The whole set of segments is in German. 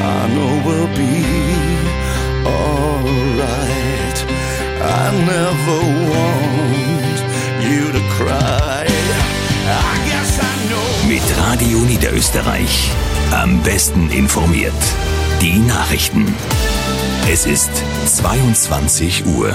I know we'll be alright. I never want you to cry. I guess I know. Mit Radio Niederösterreich. Am besten informiert. Die Nachrichten. Es ist 22 Uhr.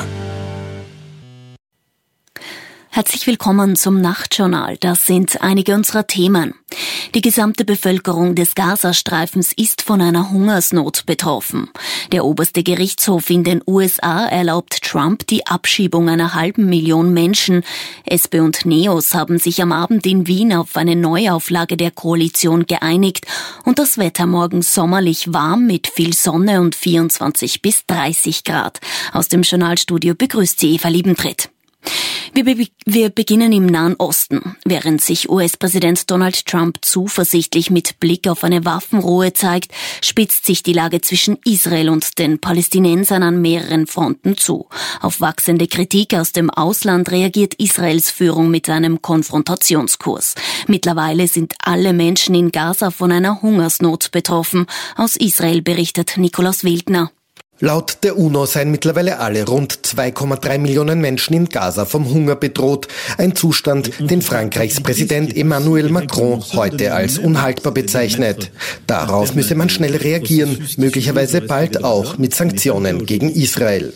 Herzlich willkommen zum Nachtjournal. Das sind einige unserer Themen. Die gesamte Bevölkerung des Gazastreifens ist von einer Hungersnot betroffen. Der oberste Gerichtshof in den USA erlaubt Trump die Abschiebung einer 500.000 Menschen. SP und NEOS haben sich am Abend in Wien auf eine Neuauflage der Koalition geeinigt und das Wetter morgen sommerlich warm mit viel Sonne und 24 bis 30 Grad. Aus dem Journalstudio begrüßt sie Eva Liebentritt. Wir beginnen im Nahen Osten. Während sich US-Präsident Donald Trump zuversichtlich mit Blick auf eine Waffenruhe zeigt, spitzt sich die Lage zwischen Israel und den Palästinensern an mehreren Fronten zu. Auf wachsende Kritik aus dem Ausland reagiert Israels Führung mit einem Konfrontationskurs. Mittlerweile sind alle Menschen in Gaza von einer Hungersnot betroffen. Aus Israel berichtet Nikolaus Wildner. Laut der UNO seien mittlerweile alle rund 2,3 Millionen Menschen in Gaza vom Hunger bedroht. Ein Zustand, den Frankreichs Präsident Emmanuel Macron heute als unhaltbar bezeichnet. Darauf müsse man schnell reagieren, möglicherweise bald auch mit Sanktionen gegen Israel.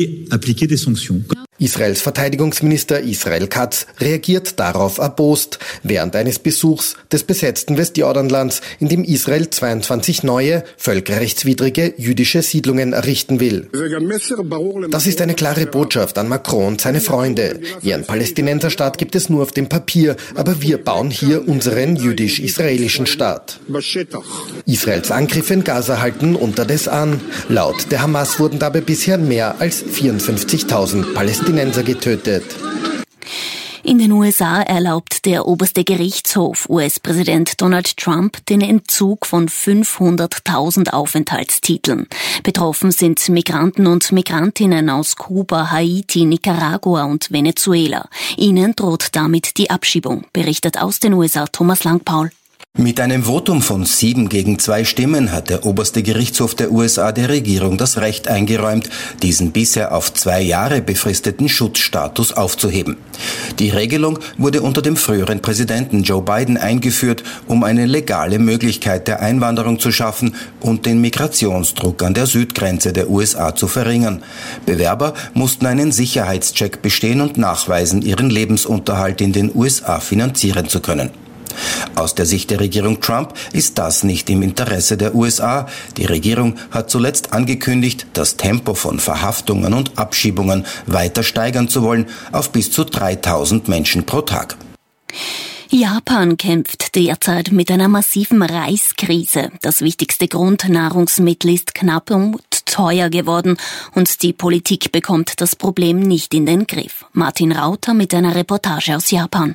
Israels Verteidigungsminister Israel Katz reagiert darauf erbost während eines Besuchs des besetzten Westjordanlands, in dem Israel 22 neue, völkerrechtswidrige jüdische Siedlungen errichten will. Das ist eine klare Botschaft an Macron und seine Freunde. Ihren Palästinenserstaat gibt es nur auf dem Papier, aber wir bauen hier unseren jüdisch-israelischen Staat. Israels Angriffe in Gaza halten unterdessen an. Laut der Hamas wurden dabei bisher mehr als 54.000 Palästinenser getötet. In den USA erlaubt der oberste Gerichtshof US-Präsident Donald Trump den Entzug von 500.000 Aufenthaltstiteln. Betroffen sind Migranten und Migrantinnen aus Kuba, Haiti, Nicaragua und Venezuela. Ihnen droht damit die Abschiebung, berichtet aus den USA Thomas Langpaul. Mit einem Votum von 7-2 Stimmen hat der oberste Gerichtshof der USA der Regierung das Recht eingeräumt, diesen bisher auf 2 Jahre befristeten Schutzstatus aufzuheben. Die Regelung wurde unter dem früheren Präsidenten Joe Biden eingeführt, um eine legale Möglichkeit der Einwanderung zu schaffen und den Migrationsdruck an der Südgrenze der USA zu verringern. Bewerber mussten einen Sicherheitscheck bestehen und nachweisen, ihren Lebensunterhalt in den USA finanzieren zu können. Aus der Sicht der Regierung Trump ist das nicht im Interesse der USA. Die Regierung hat zuletzt angekündigt, das Tempo von Verhaftungen und Abschiebungen weiter steigern zu wollen auf bis zu 3.000 Menschen pro Tag. Japan kämpft derzeit mit einer massiven Reiskrise. Das wichtigste Grundnahrungsmittel ist knapp und teuer geworden und die Politik bekommt das Problem nicht in den Griff. Martin Rauter mit einer Reportage aus Japan.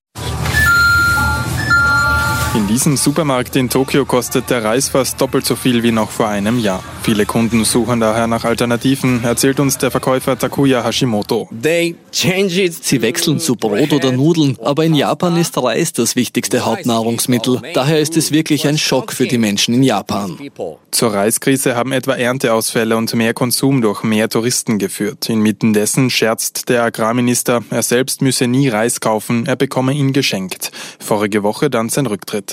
In diesem Supermarkt in Tokio kostet der Reis fast doppelt so viel wie noch vor einem Jahr. Viele Kunden suchen daher nach Alternativen, erzählt uns der Verkäufer Takuya Hashimoto. Sie wechseln zu Brot oder Nudeln, aber in Japan ist Reis das wichtigste Hauptnahrungsmittel. Daher ist es wirklich ein Schock für die Menschen in Japan. Zur Reiskrise haben etwa Ernteausfälle und mehr Konsum durch mehr Touristen geführt. Inmitten dessen scherzt der Agrarminister, er selbst müsse nie Reis kaufen, er bekomme ihn geschenkt. Vorige Woche dann sein Rücktritt.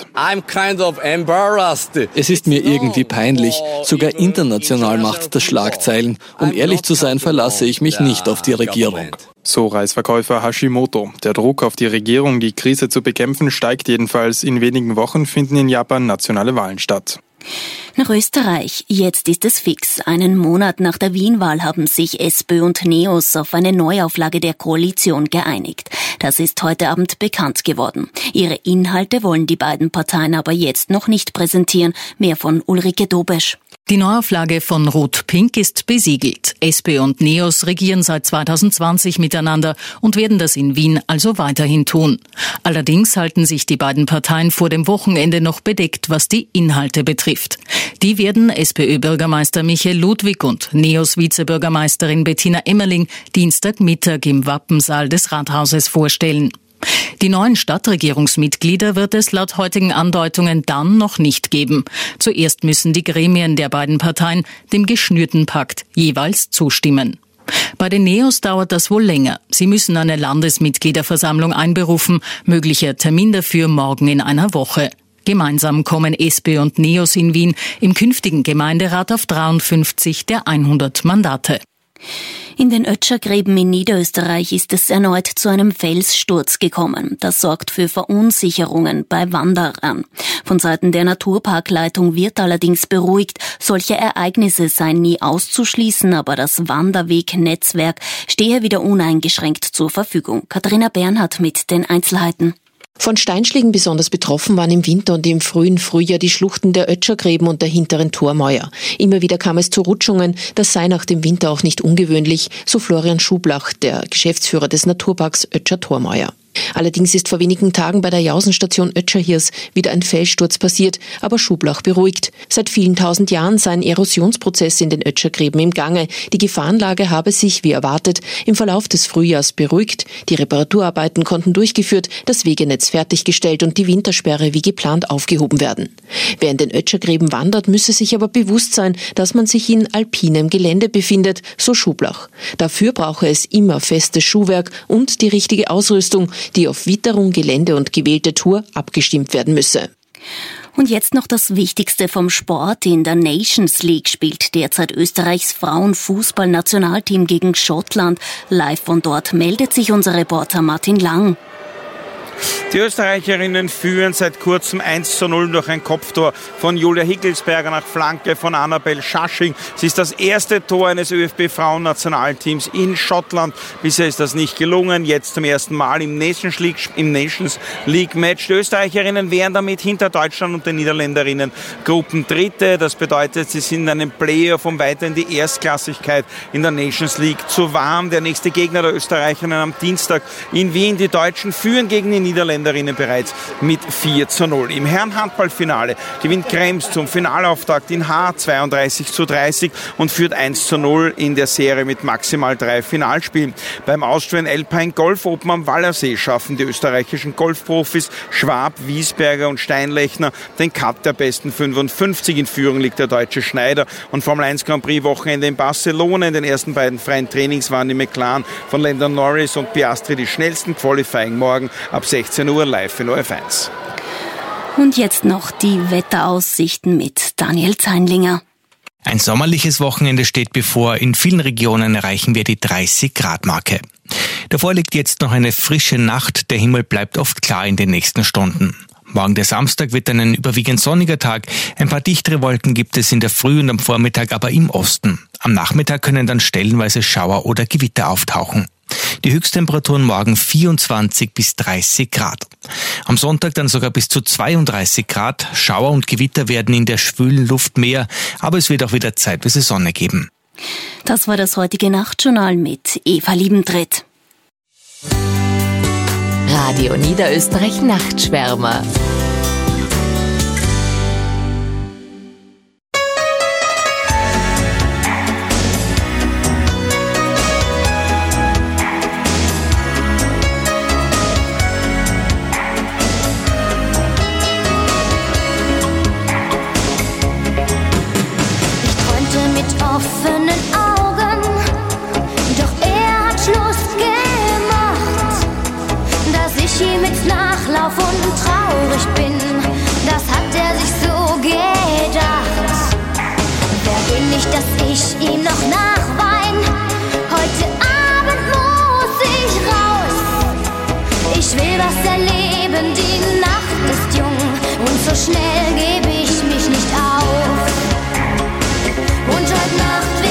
Es ist mir irgendwie peinlich. Sogar international macht das Schlagzeilen. Um ehrlich zu sein, verlasse ich mich nicht auf die Regierung. So Reisverkäufer Hashimoto. Der Druck auf die Regierung, die Krise zu bekämpfen, steigt jedenfalls. In wenigen Wochen finden in Japan nationale Wahlen statt. Nach Österreich. Jetzt ist es fix. Einen Monat nach der Wien-Wahl haben sich SPÖ und NEOS auf eine Neuauflage der Koalition geeinigt. Das ist heute Abend bekannt geworden. Ihre Inhalte wollen die beiden Parteien aber jetzt noch nicht präsentieren. Mehr von Ulrike Dobesch. Die Neuauflage von Rot-Pink ist besiegelt. SP und NEOS regieren seit 2020 miteinander und werden das in Wien also weiterhin tun. Allerdings halten sich die beiden Parteien vor dem Wochenende noch bedeckt, was die Inhalte betrifft. Die werden SPÖ-Bürgermeister Michael Ludwig und NEOS-Vizebürgermeisterin Bettina Emmerling Dienstagmittag im Wappensaal des Rathauses vorstellen. Die neuen Stadtregierungsmitglieder wird es laut heutigen Andeutungen dann noch nicht geben. Zuerst müssen die Gremien der beiden Parteien dem geschnürten Pakt jeweils zustimmen. Bei den Neos dauert das wohl länger. Sie müssen eine Landesmitgliederversammlung einberufen, möglicher Termin dafür morgen in einer Woche. Gemeinsam kommen SP und Neos in Wien im künftigen Gemeinderat auf 53 der 100 Mandate. In den Ötschergräben in Niederösterreich ist es erneut zu einem Felssturz gekommen. Das sorgt für Verunsicherungen bei Wanderern. Von Seiten der Naturparkleitung wird allerdings beruhigt, solche Ereignisse seien nie auszuschließen, aber das Wanderwegnetzwerk stehe wieder uneingeschränkt zur Verfügung. Katharina Bernhardt mit den Einzelheiten. Von Steinschlägen besonders betroffen waren im Winter und im frühen Frühjahr die Schluchten der Ötschergräben und der hinteren Tormauer. Immer wieder kam es zu Rutschungen, das sei nach dem Winter auch nicht ungewöhnlich, so Florian Schublach, der Geschäftsführer des Naturparks Ötscher-Tormauer. Allerdings ist vor wenigen Tagen bei der Jausenstation Ötscherhirs wieder ein Felssturz passiert, aber Schublach beruhigt. Seit vielen tausend Jahren seien Erosionsprozesse in den Ötschergräben im Gange. Die Gefahrenlage habe sich, wie erwartet, im Verlauf des Frühjahrs beruhigt. Die Reparaturarbeiten konnten durchgeführt, das Wegenetz fertiggestellt und die Wintersperre wie geplant aufgehoben werden. Wer in den Ötschergräben wandert, müsse sich aber bewusst sein, dass man sich in alpinem Gelände befindet, so Schublach. Dafür brauche es immer festes Schuhwerk und die richtige Ausrüstung, die auf Witterung, Gelände und gewählte Tour abgestimmt werden müsse. Und jetzt noch das Wichtigste vom Sport. In der Nations League spielt derzeit Österreichs Frauenfußballnationalteam gegen Schottland. Live von dort meldet sich unser Reporter Martin Lang. Die Österreicherinnen führen seit kurzem 1:0 durch ein Kopftor von Julia Hickelsberger nach Flanke von Annabel Schasching. Es ist das erste Tor eines ÖFB-Frauennationalteams in Schottland. Bisher ist das nicht gelungen. Jetzt zum ersten Mal im Nations League-Match. Die Österreicherinnen wären damit hinter Deutschland und den Niederländerinnen Gruppendritte. Das bedeutet, sie sind in einem Playoff um weiter in die Erstklassigkeit in der Nations League zu warm. Der nächste Gegner der Österreicherinnen am Dienstag in Wien. Die Deutschen führen gegen die Niederländerinnen bereits mit 4:0. Im Herrenhandballfinale gewinnt Krems zum Finalauftakt in Haar 32:30 und führt 1:0 in der Serie mit maximal 3 Finalspielen. Beim Austrian Alpine Golf Open am Wallersee schaffen die österreichischen Golfprofis Schwab, Wiesberger und Steinlechner den Cut der besten 55. In Führung liegt der deutsche Schneider. Und Formel 1 Grand Prix Wochenende in Barcelona. In den ersten beiden freien Trainings waren die McLaren von Lando Norris und Piastri die schnellsten. Qualifying morgen ab 16 Uhr live in ORF1. Und jetzt noch die Wetteraussichten mit Daniel Zeinlinger. Ein sommerliches Wochenende steht bevor. In vielen Regionen erreichen wir die 30-Grad-Marke. Davor liegt jetzt noch eine frische Nacht. Der Himmel bleibt oft klar in den nächsten Stunden. Morgen der Samstag wird ein überwiegend sonniger Tag. Ein paar dichtere Wolken gibt es in der Früh und am Vormittag aber im Osten. Am Nachmittag können dann stellenweise Schauer oder Gewitter auftauchen. Die Höchsttemperaturen morgen 24 bis 30 Grad. Am Sonntag dann sogar bis zu 32 Grad. Schauer und Gewitter werden in der schwülen Luft mehr, aber es wird auch wieder zeitweise Sonne geben. Das war das heutige Nachtjournal mit Eva Liebentritt. Radio Niederösterreich Nachtschwärmer. Nachlauf und traurig bin, das hat er sich so gedacht. Wer bin ich, dass ich ihm noch nachwein? Heute Abend muss ich raus. Ich will was erleben, die Nacht ist jung und so schnell gebe ich mich nicht auf. Und heute Nacht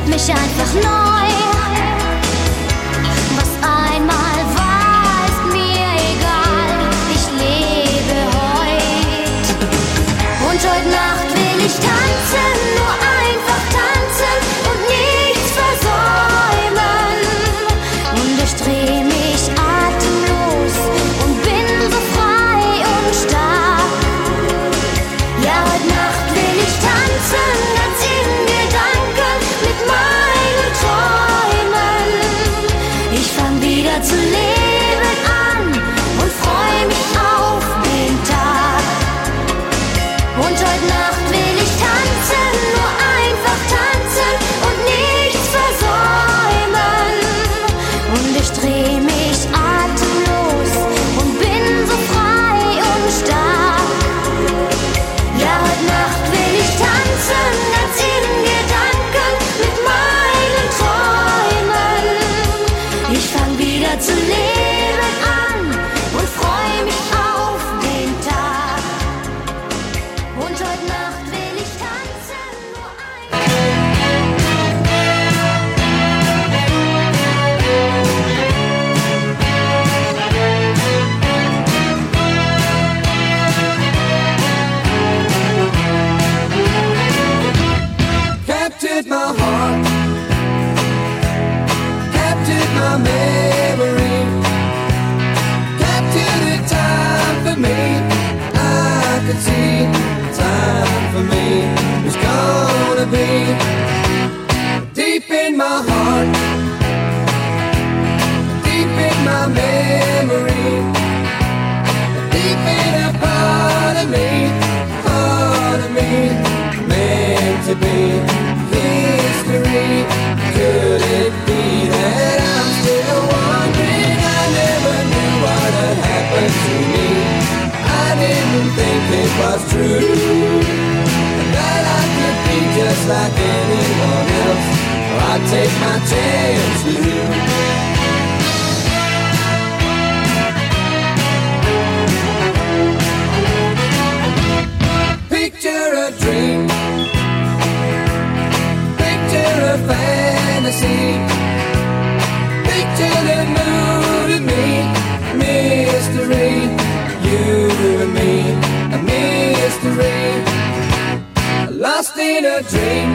mich einfach neu. Was einmal war, ist mir egal. Ich lebe heute. Und heute Nacht will ich tanzen, nur einfach tanzen und nichts versäumen. Und ich dreh mich atemlos und bin so frei und stark. Ja, heute Nacht will ich tanzen, ganz in Gedanken mit meinen Träumen. Ich fang wieder zu leben an und freu mich auf den Tag. Und heute Nacht will ich tanzen, nur einfach tanzen und nichts versäumen. Und ich dreh mich atemlos und bin so frei und stark. Ja, heute Nacht will ich tanzen, ganz in Gedanken mit meinen Träumen. Ich fang wieder zu leben an und freu mich auf den Tag. Und heute Nacht will ich tanzen, nur Captured my heart, captured my memory, captured the time for me. I could see time for me was gonna be deep in my heart, deep in my memory, deep in a part of me, meant to be history. Could it be that I'm still wondering? I never knew what had happened to me. I didn't think it was true, that I could be just like anyone else. I'd take my chance with you. Picture a dream, picture a fantasy, picture the mood of me, mystery, you and me, a mystery, lost in a dream,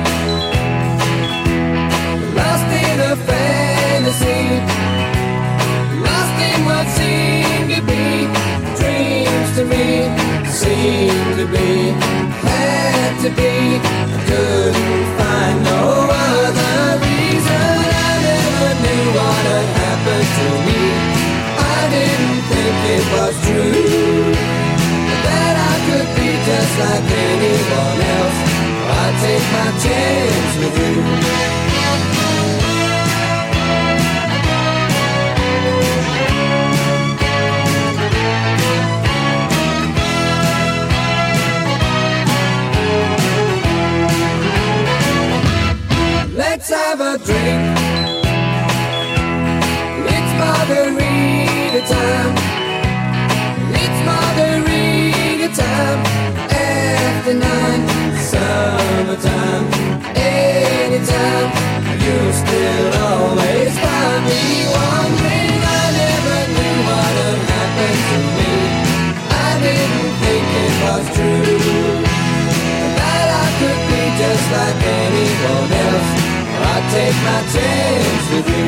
lost in a fantasy, lost in what seemed to be dreams to me, seemed to be, had to be, couldn't find no other reason. I never knew what had happened to me. I didn't think it was true, that I could be just like anyone else. I'd take my chance with you. Let's have a drink. It's margarita time. It's margarita time. After 9, summertime. Anytime, you'll still always find me wondering. I never knew what had happened to me. I didn't think it was true, that I could be just like anyone else. I'd take my chance with you.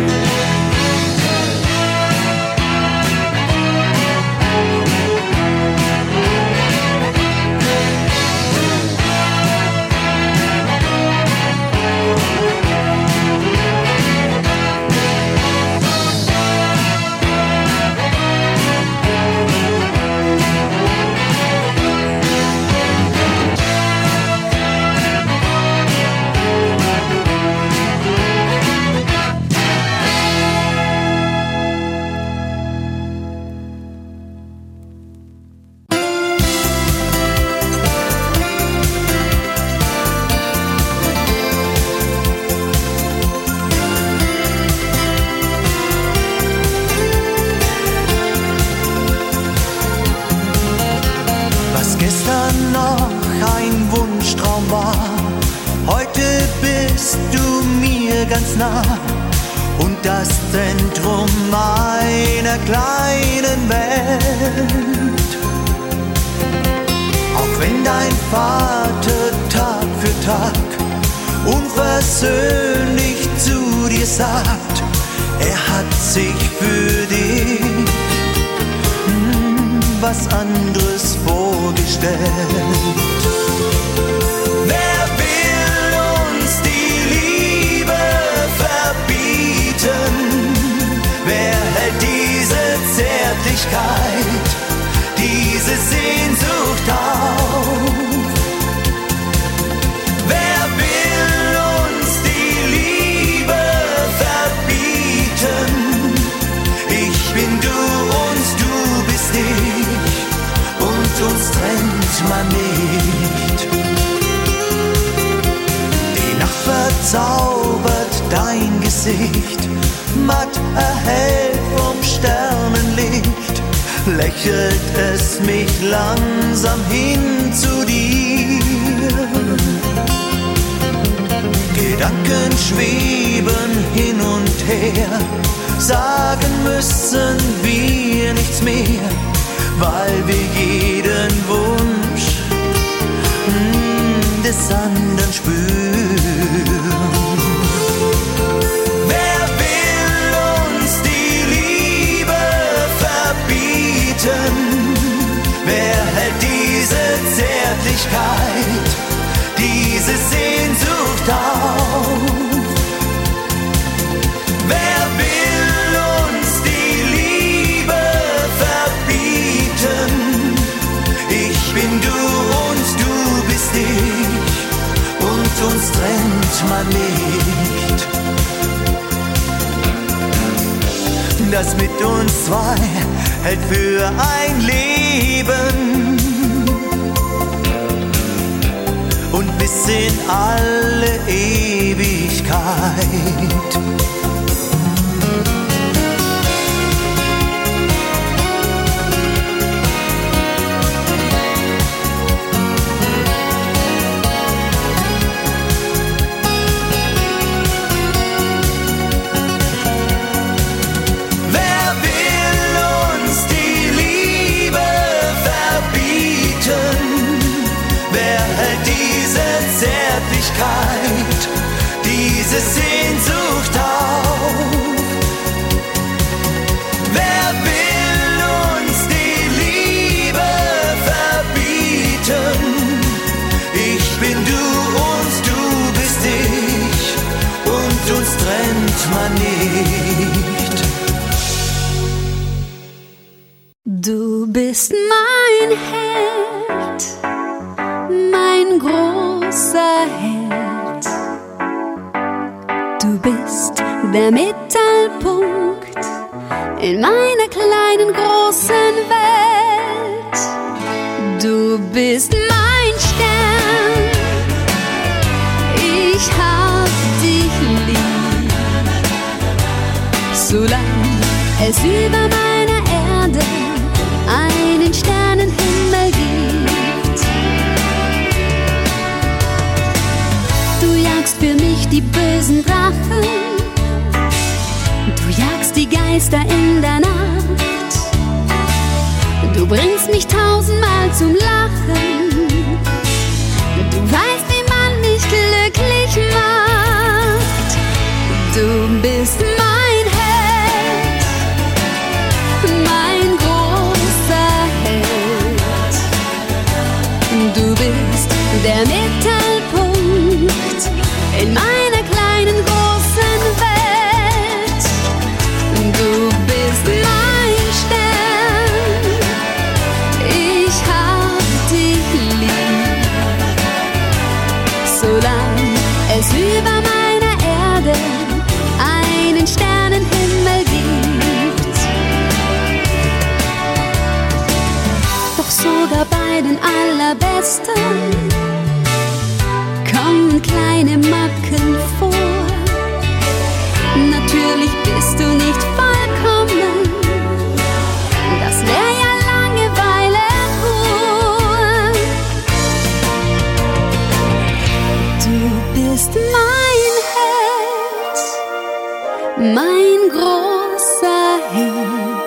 mir ganz nah und das Zentrum meiner kleinen Welt. Auch wenn dein Vater Tag für Tag unversöhnlich zu dir sagt, er hat sich für dich was anderes vorgestellt. Wer will uns die Liebe verbieten? Wer hält diese Zärtlichkeit, diese Sehnsucht auf? Wer will uns die Liebe verbieten? Ich bin du und du bist ich und uns trennt man nicht. Die Nacht verzaubert dein Gesicht, matt erhellt vom Sternenlicht, lächelt es mich langsam hin zu dir. Gedanken schweben hin und her, sagen müssen wir nichts mehr, weil wir jeden Wunsch des anderen spüren. Wer will uns die Liebe verbieten? Wer hält diese Zärtlichkeit, diese Sehnsucht auf? Wer will uns die Liebe verbieten? Ich bin du und du bist ich und uns trennt man nicht. Das mit uns zwei hält für ein Leben und bis in alle Ewigkeit. Diese Sehnsucht auf. Wer will uns die Liebe verbieten? Ich bin du und du bist ich und uns trennt man nicht. Du bist mein Held, mein großer Held. Du bist der Mittelpunkt in meiner kleinen großen Welt. Du bist mein Stern, ich hab dich lieb. Solange es über meiner Erde einen Sternenhimmel gibt. Du jagst für mich die bösen Drachen, du jagst die Geister in der Nacht, du bringst mich 1000-mal zum Lachen, du weißt, wie man mich glücklich macht. Du bist mein Held, mein großer Held. Du bist der Mittelpunkt in meiner kleinen großen Welt. Du bist mein Stern, ich hab dich lieb. Solange es über meiner Erde einen Sternenhimmel gibt. Doch sogar bei den Allerbesten kommen kleine Macken vor. Natürlich bist du nicht vollkommen, das wär ja Langeweile pur. Du bist mein Held, mein großer Held.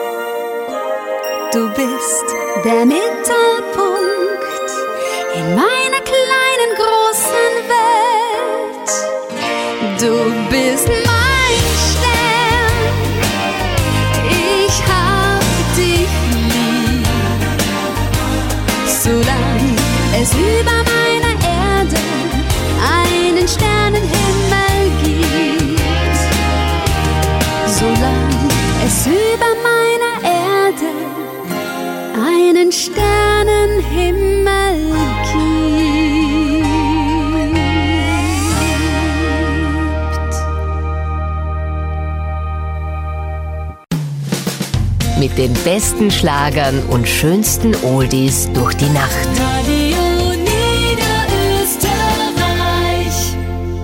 Du bist der Mittelpunkt in meiner kleinen großen Welt. Du bist mein Stern, ich hab dich lieb, solange es über meiner Erde einen Sternenhimmel gibt. Solange es über meiner Erde einen Sternenhimmel gibt. Mit den besten Schlagern und schönsten Oldies durch die Nacht. Radio Niederösterreich.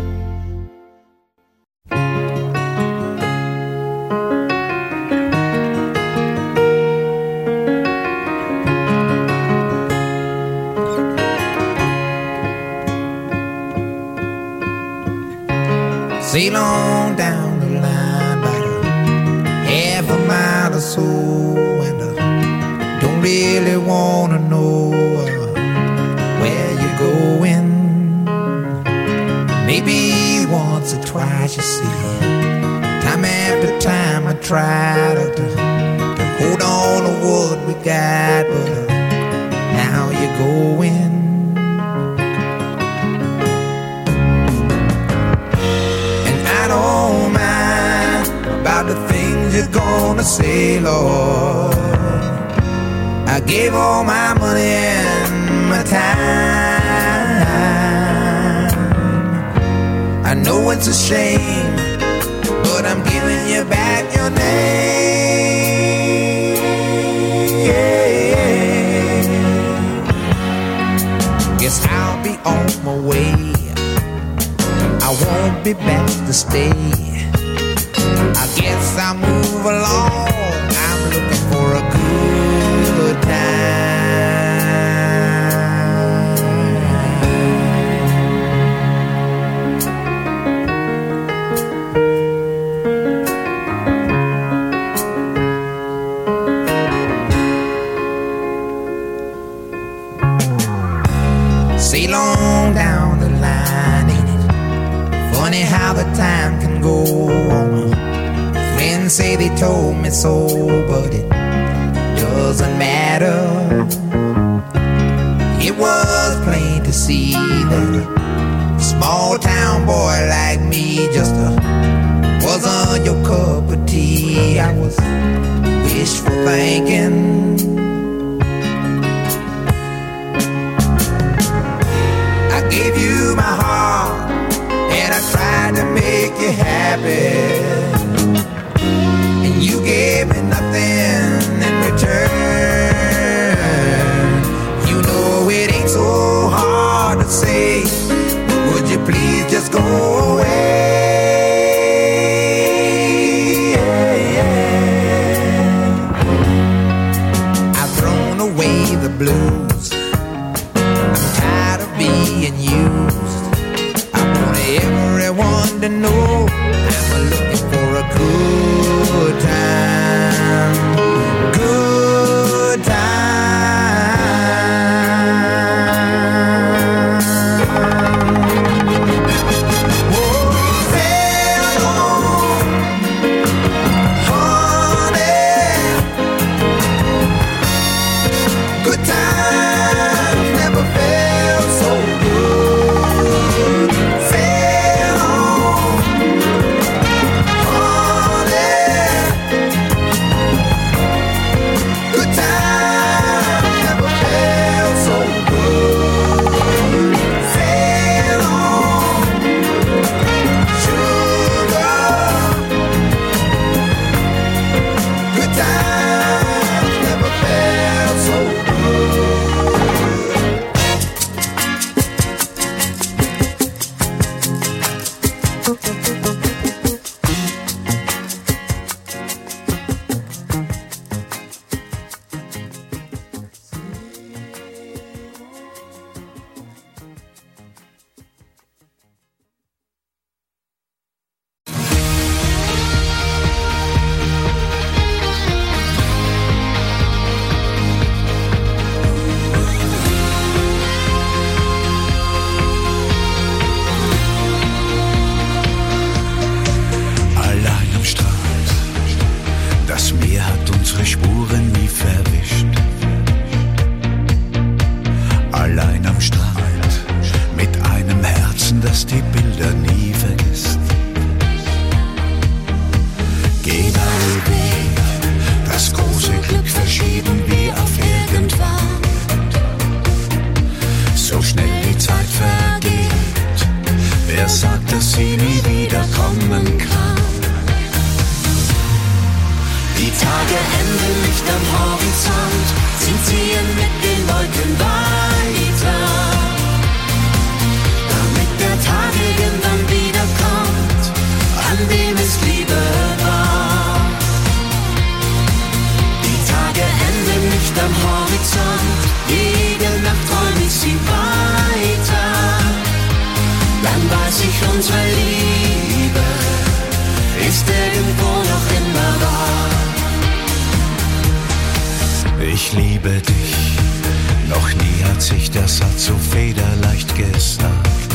Sail on down the line about a half a mile or so, and don't really wanna know where you're going. Maybe once or twice you see, time after time I try to hold on to what we got, but now you're going. I don't mind about the things you're gonna say, Lord. I gave all my money and my time. I know it's a shame, but I'm giving you back your name. Guess I'll be on my way. I won't be back to stay. I guess I'll move along. I'm looking for a good time. Sail on down the line, ain't it funny how the time can go on? Friends say they told me so, but it doesn't matter. It was plain to see that a small town boy like me just wasn't your cup of tea. I was wishful thinking. I gave you my heart and I tried to make you happy, and you gave me nothing in return. You know it ain't so hard to say, would you please just go away? I've thrown away the blues. I'm tired of being used. I want everyone to know I'm looking for a good time. Good time. Oh, sail on, honey. Good times never felt so good. Sail on, honey. Good times never felt so good. Sail on, sugar. Good times never felt so wieder kommen kann. Die Tage enden nicht am Horizont, sie ziehen mit den Wolken weiter, damit der Tag irgendwann wiederkommt, an dem es Liebe war. Die Tage enden nicht am Horizont, jede Nacht träum ich sie weiter, dann weiß ich, unsere Liebe ist irgendwo noch immer wahr. Ich liebe dich, noch nie hat sich der Satz so federleicht gesagt.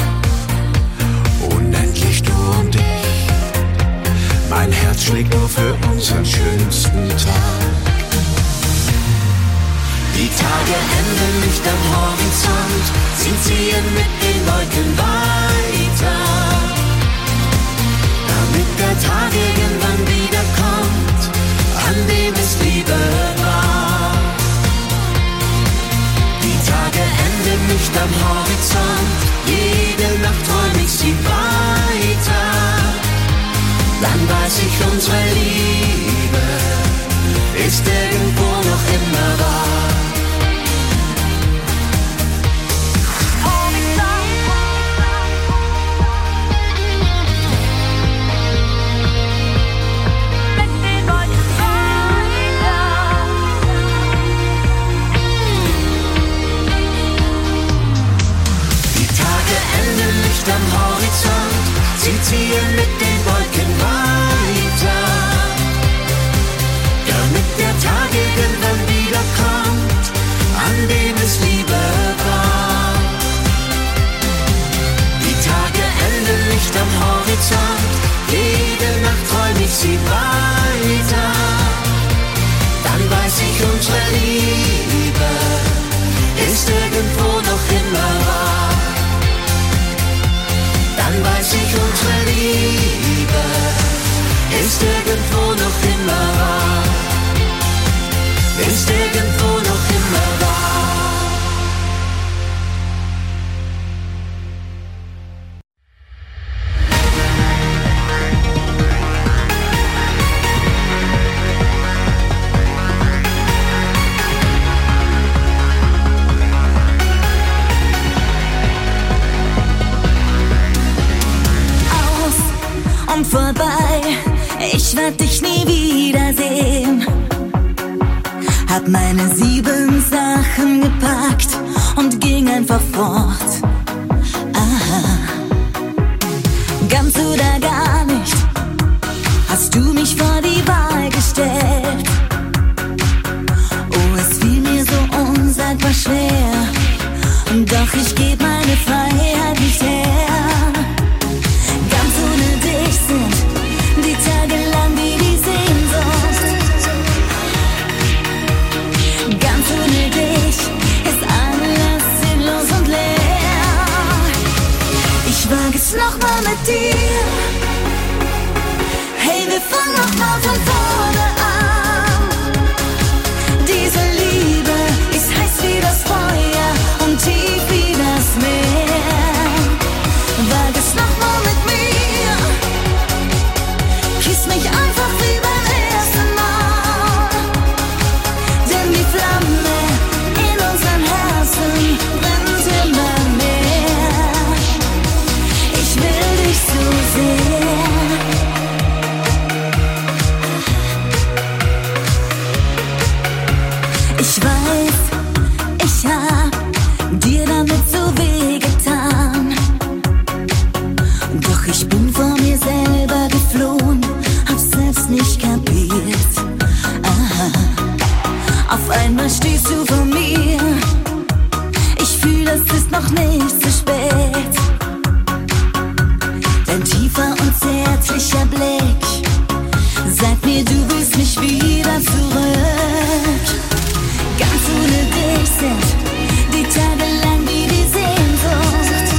Unendlich du und ich, mein Herz schlägt nur für unseren schönsten Tag. Die Tage enden nicht am Horizont, sie ziehen mit den Wolken weiter, damit der Tag irgendwann wiederkommt, an dem es Liebe war. Die Tage enden nicht am Horizont, jede Nacht träum ich sie weiter, dann weiß ich, unsere Liebe ist irgendwo noch immer wahr. Am Horizont, sie ziehen mit den Wolken weiter, damit der Tag irgendwann wiederkommt, an dem es Liebe war. Die Tage enden nicht am Horizont, jede Nacht träum ich sie weiter, dann weiß ich, unsere Liebe ist irgendwo noch immer wahr. Dann weiß ich, unsere Liebe ist irgendwo noch immer wahr, ist irgendwo noch immer wahr. Vorbei, ich werd dich nie wiedersehen. Hab meine 7 Sachen gepackt und ging einfach fort. Aha. Ganz oder gar nicht, hast du mich vor die Wahl gestellt. Oh, es fiel mir so unsagbar schwer, doch ich geb meine Freiheit nicht her. Ganz ohne dich sind die Tage lang wie die Sehnsucht. Ganz ohne dich ist alles sinnlos und leer. Ich wag es nochmal mit dir. Hey, wir fangen nochmal von vorne an. Diese Liebe ist heiß wie das Feuer und tief wie das Meer. Wag es nochmal mit mir. Küss mich einfach wie beim ersten Mal. Denn die Flamme in unseren Herzen brennt immer mehr. Ich will dich so sehr. Ich weiß, ich hab dir damit so wehgetan. Doch ich bin vor mir selber geflohen, hab's selbst nicht kapiert. Aha. Auf einmal stehst du vor mir. Ich fühl, es ist noch nicht zu spät. Dein tiefer und zärtlicher Blick sagt mir, du willst mich wieder zurück. Ganz ohne dich sind die Tage lang wie die Sehnsucht.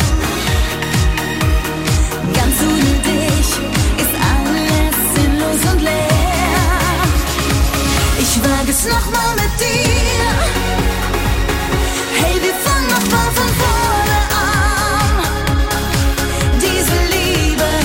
Ganz ohne dich ist alles sinnlos und leer. Ich wag es nochmal mit dir. Hey, wir fangen nochmal von vorne an. Diese Liebe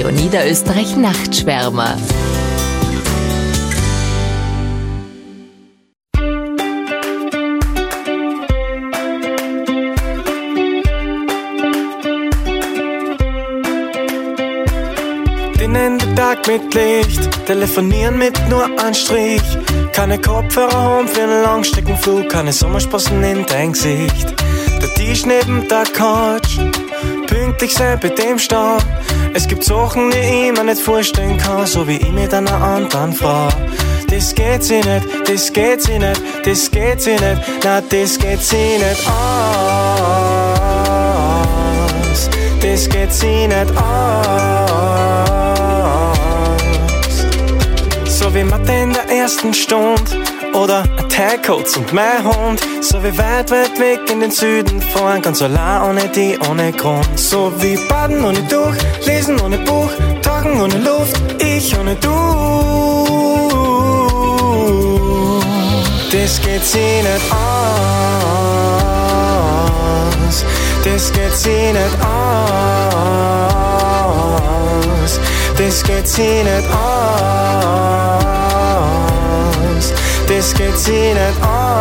Radio Niederösterreich Nachtschwärmer. Den Tag mit Licht, telefonieren mit nur einem Strich. Keine Kopfhörer haben für einen Langstreckenflug, keine Sommersprossen in dein Gesicht. Der Tisch neben der Couch, pünktlich sein bei dem Stau. Es gibt Sachen, die ich mir nicht vorstellen kann, so wie ich mit einer anderen Frau. Das geht sie nicht, das geht sie nicht, das geht sie nicht, na das geht sie nicht aus. Das geht sie nicht aus. So wie Mathe in der ersten Stunde oder ein Tagcoats und mein Hund. So wie weit, weit weg in den Süden fahren, ganz allein ohne die, ohne Grund. So wie baden ohne Tuch, lesen ohne Buch, tauchen ohne Luft, ich ohne du. Das geht sie nicht aus. Das geht sie nicht aus. Das geht sie nicht aus. Das geht sie nicht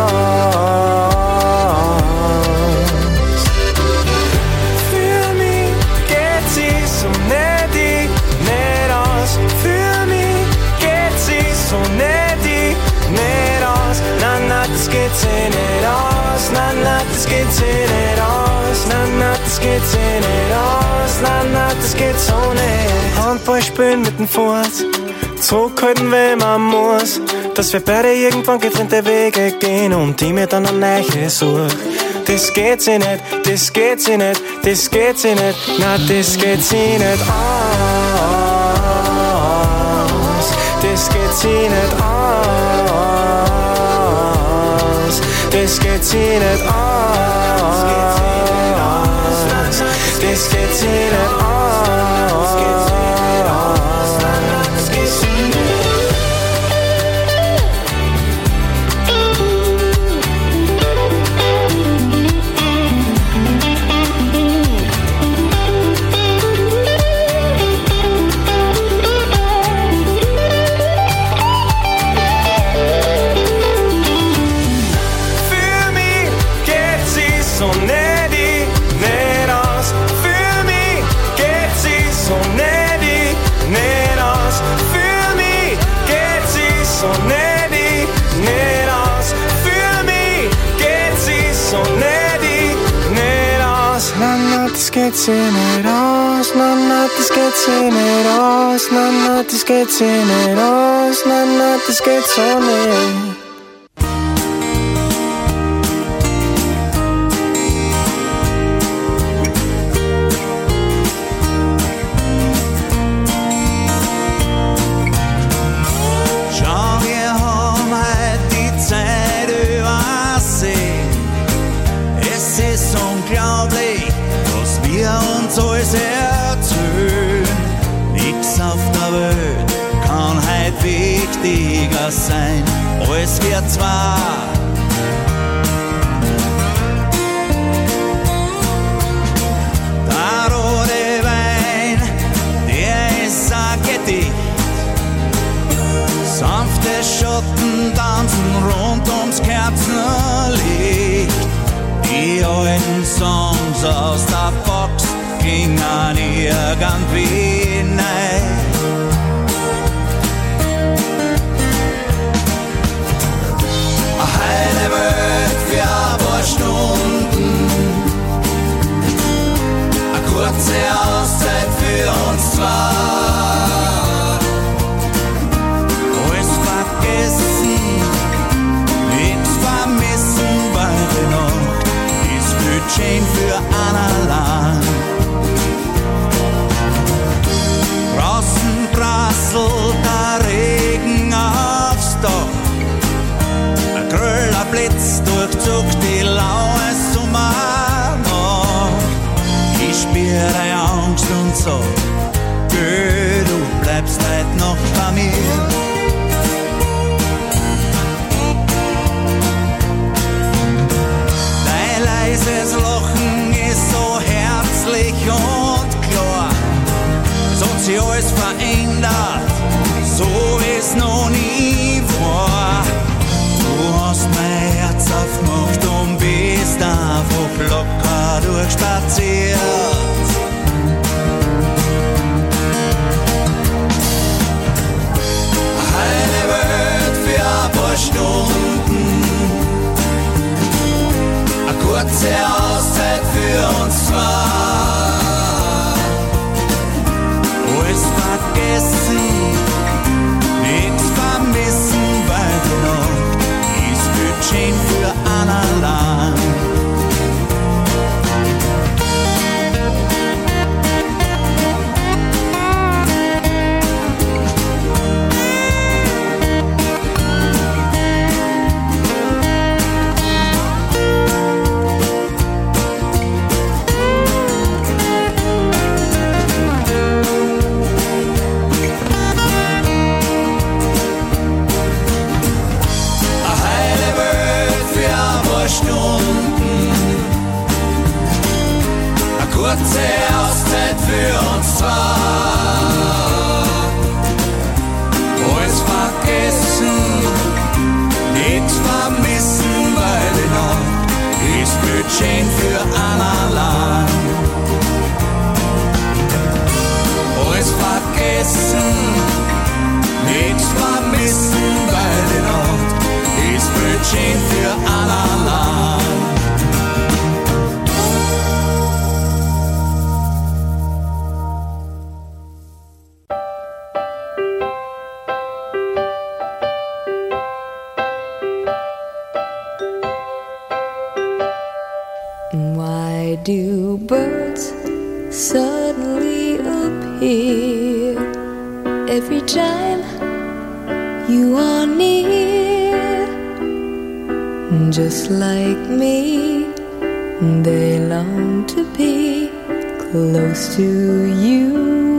aus. Für mich geht sie so nicht aus. Für mich geht sie so nicht aus. Na, na, das geht sie nicht aus. Na, na, das geht sie nicht aus. Na, na, das geht sie nicht aus. Na, na, das geht so nicht. Handball spielen mit dem Fuß, zurückhalten, wenn man muss. Dass wir beide irgendwann getrennte Wege gehen und die mir dann eine neue sucht. Das geht sie nicht, das geht sie nicht, das geht sie nicht. Na, das geht sie nicht aus. Das geht sie nicht aus. Das geht sie nicht aus. Das geht sie nicht aus. Das geht sie nicht aus, na na, das geht sie nicht aus, na na, das geht sie nicht aus, na na, das geht so nicht. Schau, wir haben heute die Zeit übersehen. Es ist unglaublich, wir uns alles erzählen. Nix auf der Welt kann heut wichtiger sein als wir zwei. Der rote Wein, der ist ein Gedicht. Sanfte Schatten tanzen rund ums Kerzenlicht. Die alten Songs aus der Box klingen irgendwie neu. Eine heile Welt für ein paar Stunden, eine kurze Auszeit für uns zwei. Alles vergessen, nichts vermissen, weil wir noch schön für einen allein. kurze Auszeit für uns zwei. Alles vergessen, nichts vermissen, weil die Nacht ist Budget für einen allein. Kurze Auszeit für uns zwei. Alles vergessen, nichts vermissen, weil die Nacht ist Budget für einen allein. Alles vergessen, nichts vermissen, weil die Nacht ist Budget für einen allein. Why do birds suddenly appear every time you are near? Just like me, they long to be close to you.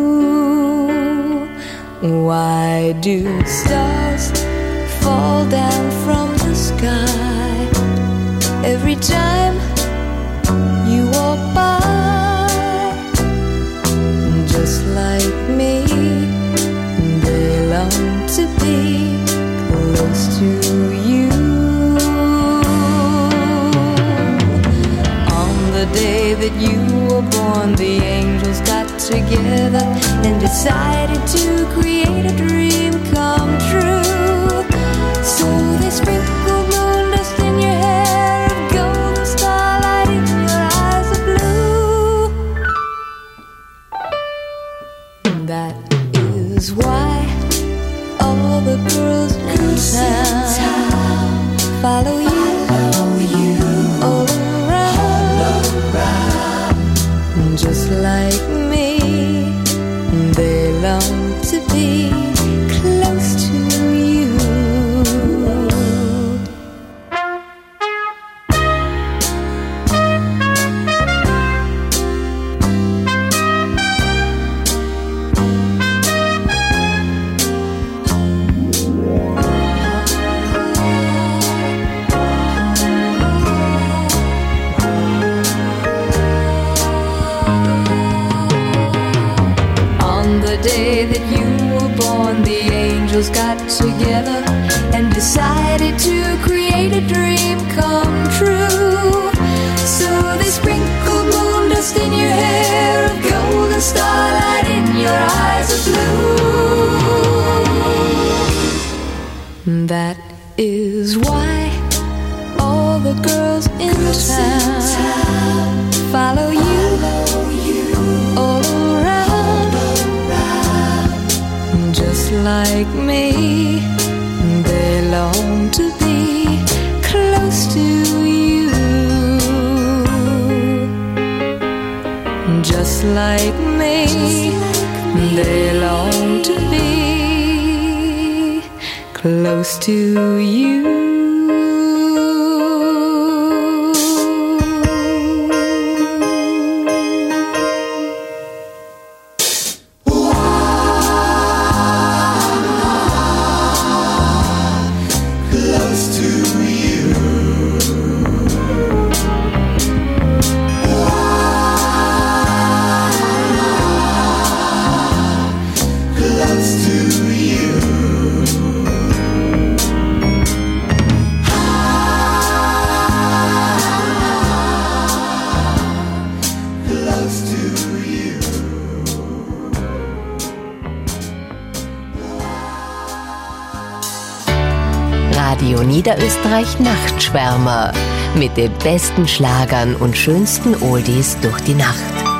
Why do stars fall down from the sky every time you walk by? Just like me, they long to be close to you. On the day that you were born, the angels got together and decided to create a dream come true. So they sprinkled moon dust in your hair, of golden starlight in your eyes of blue. That is why all the girls in town follow you all around. Just like me, they long to be close to you. Day that you were born, the angels got together and decided to create a dream come true. So they sprinkled moon dust in your hair, of golden starlight in your eyes of blue. That is why all the girls in town follow you all around. Just like me, they long to be close to you. Just like me, they long to be close to you. Radio Niederösterreich Nachtschwärmer mit den besten Schlagern und schönsten Oldies durch die Nacht.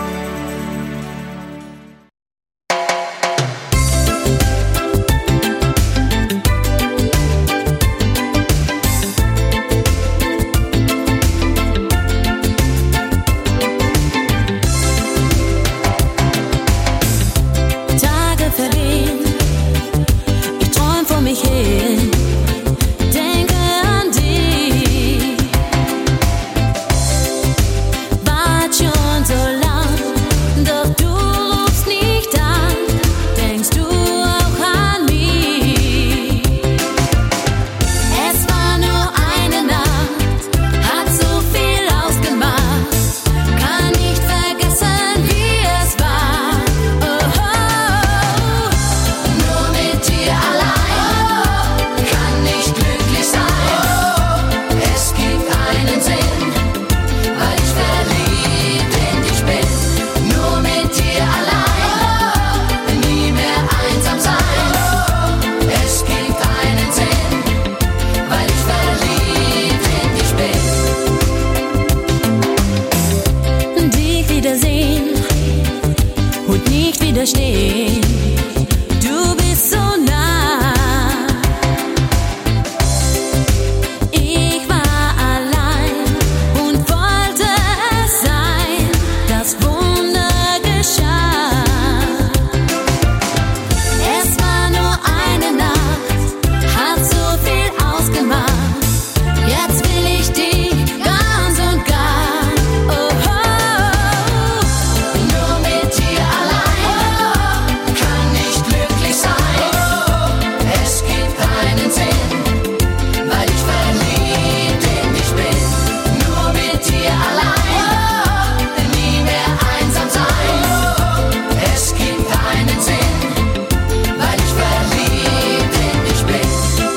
Tage vergehen, ich träum vor mich hin, denke an dich. Wart schon so lang, doch du rufst nicht an, denkst du auch an mich? Es war nur eine Nacht, hat so viel ausgemacht, kann nicht vergessen, wie es war. Oh, nur mit dir allein, kann nicht glücklich sein. Es gibt keinen Sinn, weil ich verliebt in dich bin. Nur mit dir allein, nie mehr einsam sein. Es gibt keinen Sinn, weil ich verliebt in dich bin. Dich wiedersehen und nicht widerstehen. Du bist so nah. Ich war allein und wollte es sein. Das Wunder geschah. Es war nur eine Nacht, hat so viel ausgemacht. Jetzt will ich dich ganz und gar. Oh, nur mit dir allein, kann nicht glücklich sein. Es gibt keinen Sinn, weil ich verliebt in dich bin. Nur mit dir allein, nie mehr einsam sein. Es gibt keinen Sinn, weil ich verliebt in dich bin.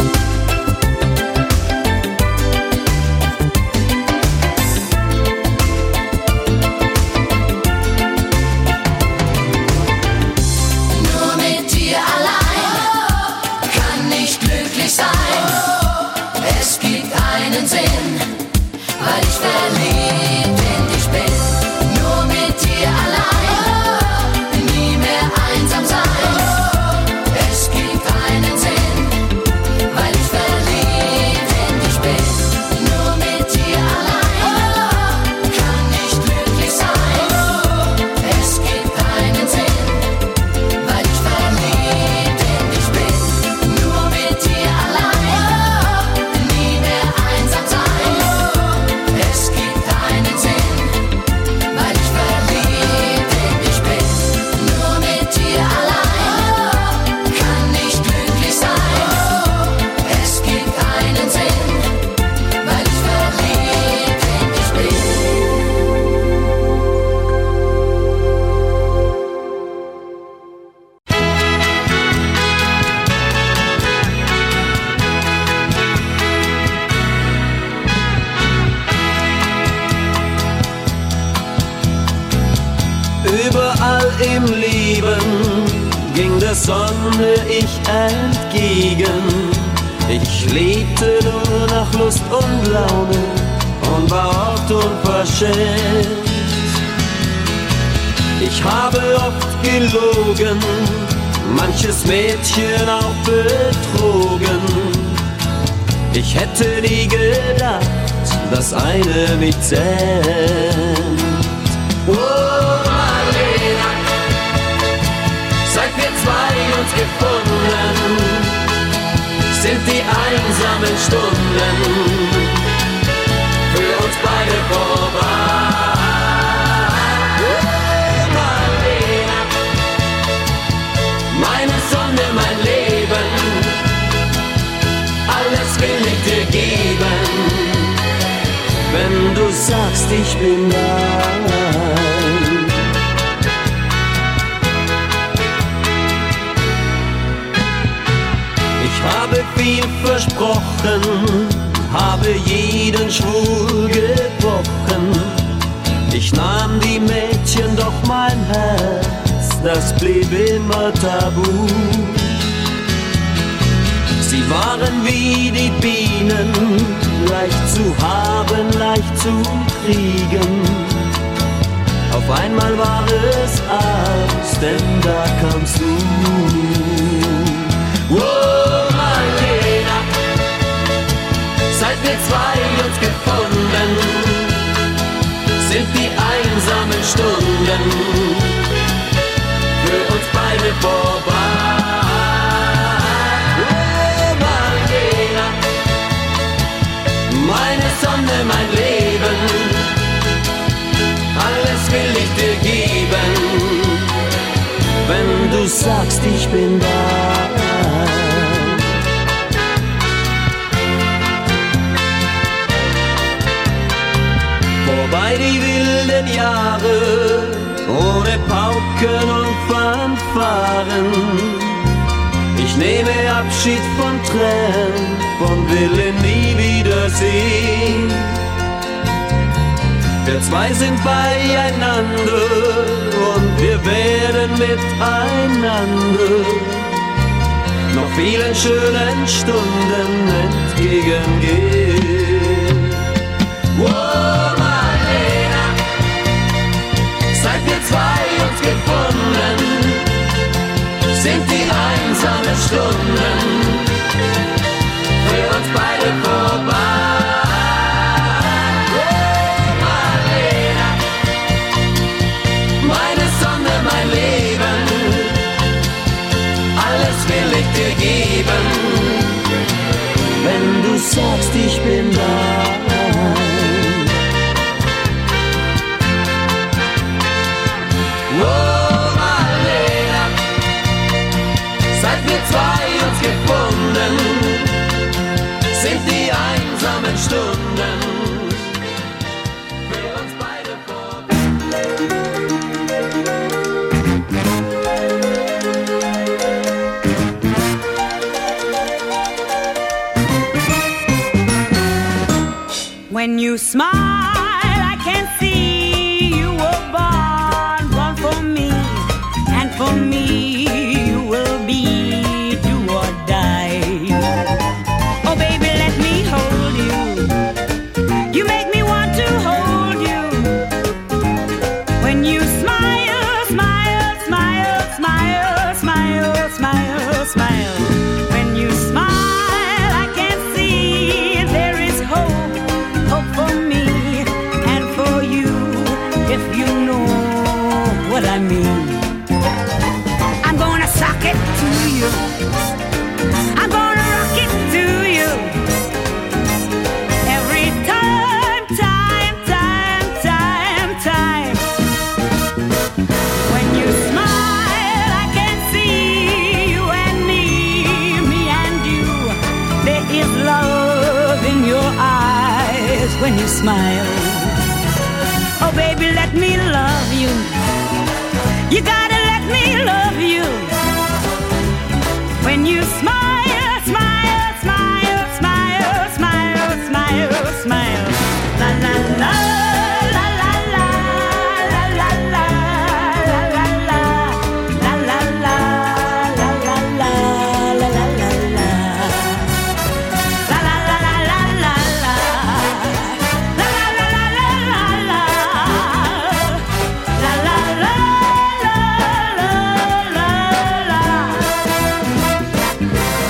Nur mit dir allein, kann nicht glücklich sein. Es gibt keinen Sinn, weil ich verliebt in dich bin. Nur mit dir allein, nie mehr einsam sein. Es gibt keinen Sinn, weil ich verliebt in dich bin. Nur mit dir allein, kann nicht glücklich sein. Es gibt keinen Sinn, weil ich verliebt in dich bin. Nur mit dir allein, nie mehr einsam sein. Es gibt keinen Sinn, weil ich verliebt in dich bin. Nur mit dir allein, kann nicht glücklich sein. Es gibt keinen Sinn, weil ich verliebt in dich bin. Überall im Leben ging der Sonne ich entgegen. Ich lebte nur nach Lust und Laune und war oft unverschämt. Ich habe oft gelogen, manches Mädchen auch betrogen. Ich hätte nie gedacht, dass eine mich zähmt. Oh, Marlena, seit wir zwei uns gefunden, sind die einsamen Stunden für uns beide vorbei. Oh, Marlena, meine Sonne, mein Leben, alles will ich dir geben, wenn du sagst, ich bin dein. Ich habe viel versprochen, habe jeden Schwur gebrochen. Ich nahm die Mädchen, doch mein Herz, das blieb immer tabu. Sie waren wie die Bienen, leicht zu haben, leicht zu kriegen. Auf einmal war es aus, denn da kamst du. Oh, Marlena, seit wir zwei uns gefunden, sind die einsamen Stunden für uns beide vorbei. Oh, Marlena, meine Sonne, mein Leben, alles will ich dir geben, wenn du sagst, ich bin da. Vorbei die wilden Jahre, ohne Pauken und Fanfaren. Ich nehme Abschied von Tränen und will ihn nie wiedersehen. Wir zwei sind beieinander und wir werden miteinander noch vielen schönen Stunden entgegengehen. Oh, Marlena, seit wir zwei uns gefunden, sind die einsamen Stunden für uns beide vorbei. Geben, wenn du sagst, ich bin da. Oh, Marlena, seit wir zwei uns gefunden, sind die einsamen Stunden für uns beide vorbei. When you smile, I can see you were born for me, and for me you will be do or die. Oh baby, let me hold you. You make me want to hold you. When you smile, smile, smile, smile, smile, smile, smile. When you smile, what I mean. I'm gonna sock it to you. I'm gonna rock it to you. Every time, time, time, time, time. When you smile, I can see you and me and you. There is love in your eyes when you smile. Oh baby, let me love you. You gotta let me love you. When you smile, smile, smile, smile, smile, smile, smile. La la la, la la la, la la la, la la la, la la la, la la la, la la la la. La la la la la la la. La la la la la la. La la la.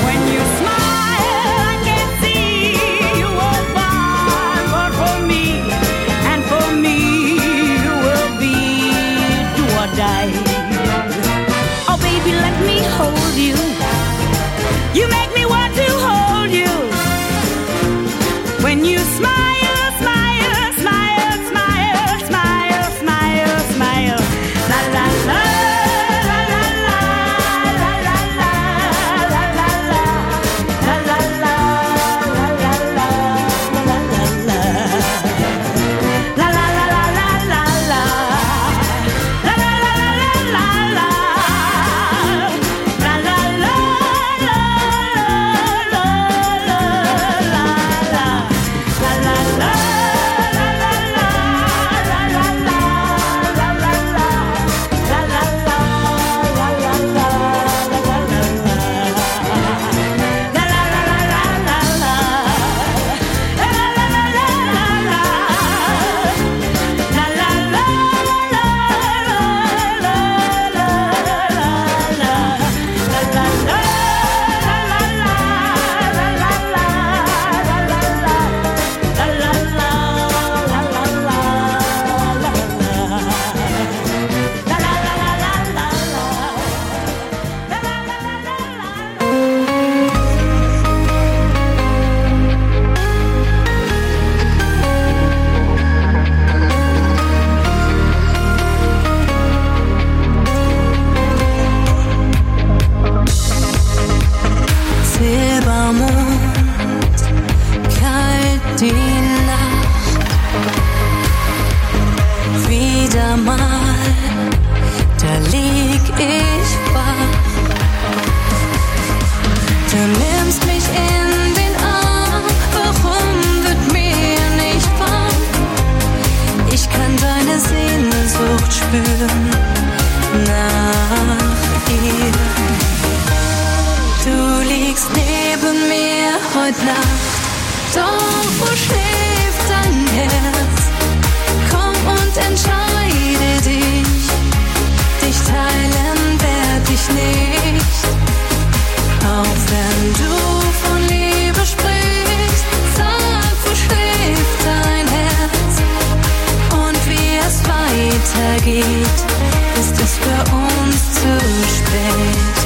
heute Nacht. Doch wo schläft dein Herz? Komm und entscheide dich. Dich teilen werd ich nicht. Auch wenn du von Liebe sprichst, sag, wo schläft dein Herz? Und wie es weitergeht, ist es für uns zu spät.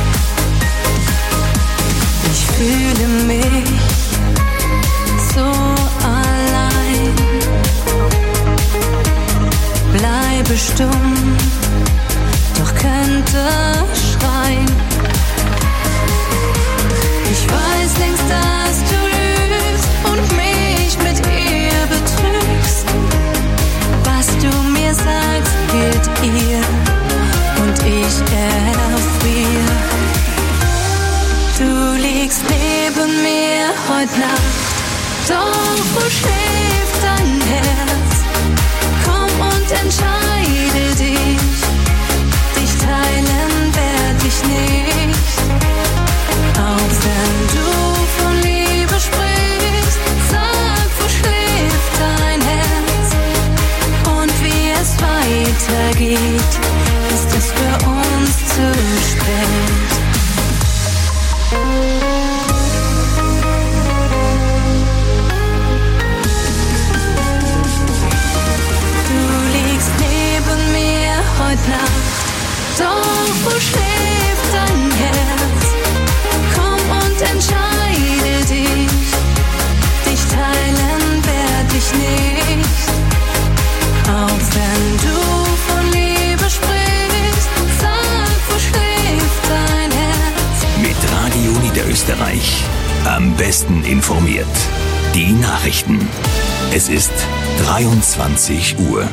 Ich fühle mich so allein. Bleibe stumm, doch könnte schreien. Ich weiß längst, dass du lügst und mich mit ihr betrügst. Was du mir sagst, gilt ihr und ich erfrier. Du liegst neben mir heute Nacht, doch wo schläft dein Herz? Komm und entscheide dich. Dich teilen werd ich nicht. Auch wenn du von Liebe sprichst, sag, wo schläft dein Herz? Und wie es weitergeht, ist es für uns zu spät. Du liegst neben mir heute Nacht, doch wo schläft dein Herz? Komm und entscheide dich. Dich teilen werd ich nicht. Auch wenn du von Liebe sprichst, sag, wo schläft dein Herz? Mit Radio Niederösterreich. Am besten informiert. Die Nachrichten. Es ist 23 Uhr.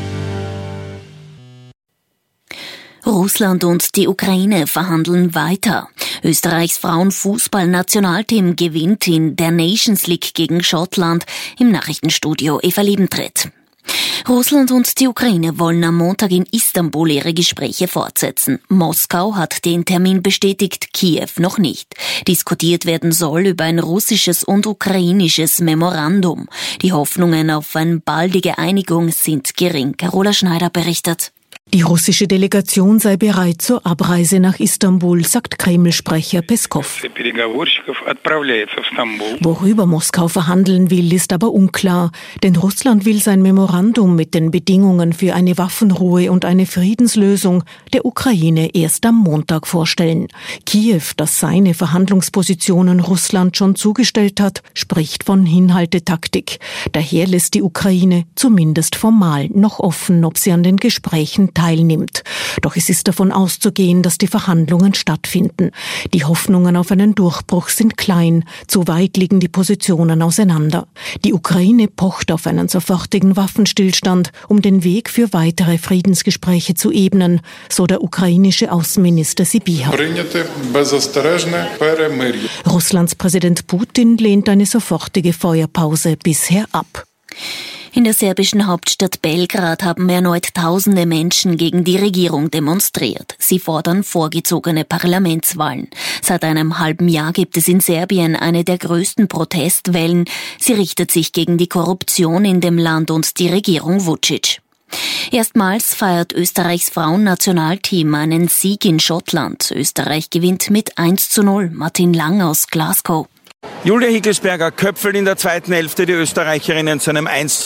Russland und die Ukraine verhandeln weiter. Österreichs Frauenfußballnationalteam gewinnt in der Nations League gegen Schottland. Im Nachrichtenstudio Eva Liebentritt. Russland und die Ukraine wollen am Montag in Istanbul ihre Gespräche fortsetzen. Moskau hat den Termin bestätigt, Kiew noch nicht. Diskutiert werden soll über ein russisches und ukrainisches Memorandum. Die Hoffnungen auf eine baldige Einigung sind gering. Carola Schneider berichtet. Die russische Delegation sei bereit zur Abreise nach Istanbul, sagt Kreml-Sprecher Peskov. Worüber Moskau verhandeln will, ist aber unklar, denn Russland will sein Memorandum mit den Bedingungen für eine Waffenruhe und eine Friedenslösung der Ukraine erst am Montag vorstellen. Kiew, das seine Verhandlungspositionen Russland schon zugestellt hat, spricht von Hinhaltetaktik. Daher lässt die Ukraine zumindest formal noch offen, ob sie an den Gesprächen teilnimmt. Doch es ist davon auszugehen, dass die Verhandlungen stattfinden. Die Hoffnungen auf einen Durchbruch sind klein, zu weit liegen die Positionen auseinander. Die Ukraine pocht auf einen sofortigen Waffenstillstand, um den Weg für weitere Friedensgespräche zu ebnen, so der ukrainische Außenminister Sybiha. Russlands Präsident Putin lehnt eine sofortige Feuerpause bisher ab. In der serbischen Hauptstadt Belgrad haben erneut tausende Menschen gegen die Regierung demonstriert. Sie fordern vorgezogene Parlamentswahlen. Seit einem halben Jahr gibt es in Serbien eine der größten Protestwellen. Sie richtet sich gegen die Korruption in dem Land und die Regierung Vučić. Erstmals feiert Österreichs Frauennationalteam einen Sieg in Schottland. Österreich gewinnt mit 1:0. Martin Lang aus Glasgow. Julia Higgelsberger köpfelt in der zweiten Hälfte die Österreicherinnen zu einem